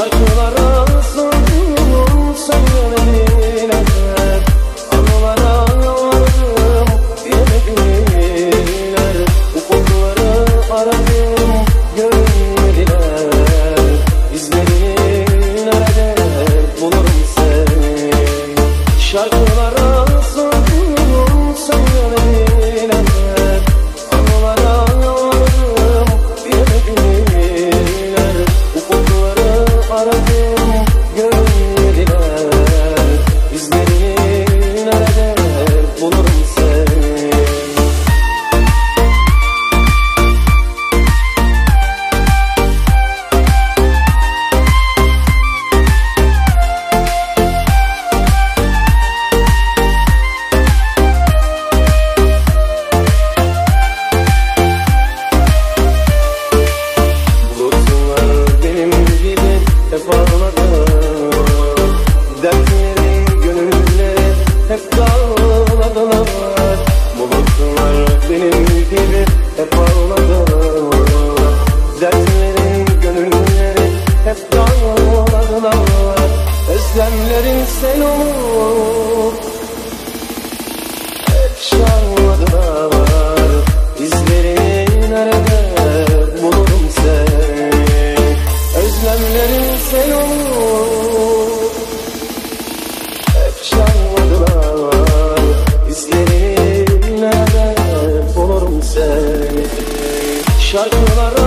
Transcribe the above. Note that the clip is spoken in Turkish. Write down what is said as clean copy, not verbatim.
Şarkılara sordum söylemediler, anılara vardım diyemediler. Bu kokuları aradım görmediler, izlerini nerede bulurum seni. Şarkılara sordum söylemediler, anılara vardım diyemediler. Bu kokuları aradım görmediler, izlerini nerede bulurum seni. Bulutlar benim gibi hep ağladı, dertlerin gönülleri hep dağladılar. Bulutlar benim gibi hep ağladı, dertlerin gönülleri hep dağladılar. Özlemlerin sen olup hep şarladılar, izlerini nerede bulurum seni. Özlemlerin sen olup hep şarladılar, izlerini nerede bulurum seni. Şarkılara